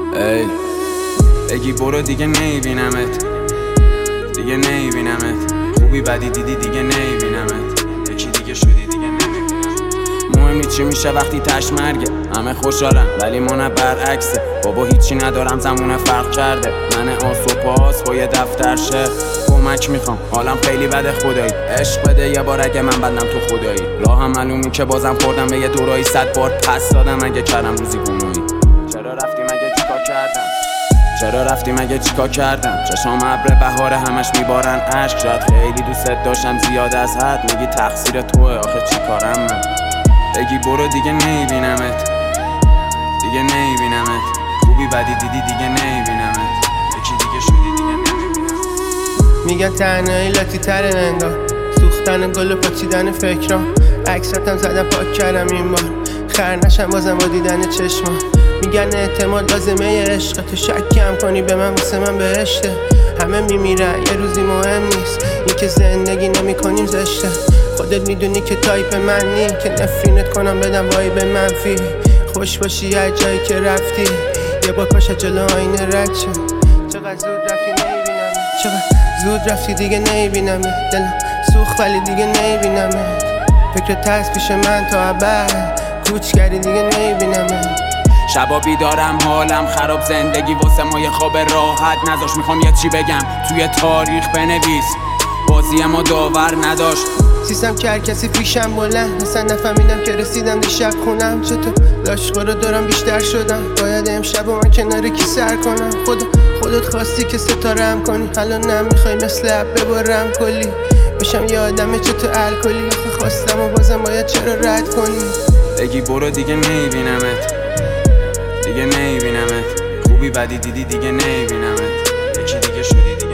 ای بگی برو دیگه نمیبینمت، دیگه نمیبینمت. خوبی بدی دیدی دیگه نمیبینمت. یکی دیگه شدی دیگه نمیبینمت. مهم نیست چی میشه وقتی تش مرگه. همه خوشحالن ولی ما برعکسه. بابا هیچی ندارم زمونه فرق کرده. من آس و پاس با یه دفترشه. کمک میخوام حالم خیلی بده خدایی. عشق بده یه بار اگه من بدم تو خدایی. راهم معلومی که بازم خوردم به یه دورایی 100 بار پس دادم اگه کردم روزی گناهی. چرا رفتی مگه چیکار کردم؟ چرا رفتی مگه چیکار کردم؟ چشام ابر بهار همش میبارن اشک. شاید خیلی دوست داشتم زیاد از حد. میگی تقصیر توه آخه چیکارم من؟ بگی برو دیگه نمیبینمت، دیگه نمیبینمت. خوبی بدی دیدی دیگه نمیبینمت. یکی دیگه شدی دیگه نمیبینمت. میگن تنهایی لاتی تره انگار، سوختن گل و پاچیدن فکرام. عکساتم زدم پاک کردم این بار، خر نشم بازم با دیدن چشما. میگن اعتماد لازمه عشق، تو شک کم کنی به من واسه من بهشته. همه میمیرن یه روزی مهم نیست، این که زندگی نمی کنیم زشته. خودت میدونی که تایپ منی که نفرینت کنم بدم وایب منفی. خوش باشی هر جایی که رفتی، یه بار پاش جلو آینه رد شد. چقدر زود رفتی نمیبینم، چقدر زود رفتی دیگه نمیبینم. دلم سوخت ولی دیگه نمیبینم. فکرت هست پیش من تا ابد، کوچ کردی دیگه نمیبینم. شبا بیدارم حالم خراب، زندگی واسه ما یه خواب راحت نداشت. میخوام یه چی بگم توی تاریخ بنویس، بازی ما داور نداشت. سیستم که هر کسی پیشم بلند، مثلا نفهمیدم که رسیدم دیشب خونم. چطور لاشخور رو دارم بیشتر شدم، باید امشب و من کنار کی سر کنم. خودت خواستی که ستاره هم کنی، الان نمیخوای مثل اب ببرم کلی. بشم یه آدمه چطور الکلی، آخه خواستم و بازم باید چرا رد کنی؟ بگی برو دیگه نمیبینمت، دیگه نمیبینمت. خوبی بدی دیدی دیگه نمیبینمت. یکی دیگه شدی دیگه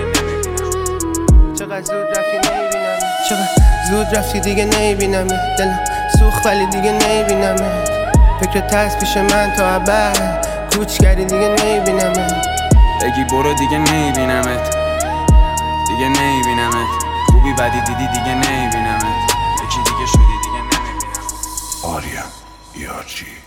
نمیبینمت. چقدر زود رفتی نمیبینم، چقدر زود رفتی دیگه نمیبینم. دلم سوخت ولی دیگه نمیبینم. فکرت هست پیش من تا ابد، کوچ کردی دیگه نمیبینم. بگی برو دیگه نمیبینمت، دیگه نمیبینمت. خوبی بدی دیدی دیگه نمیبینمت. یکی دیگه شدی دیگه نمیبینمت. آریا یارچی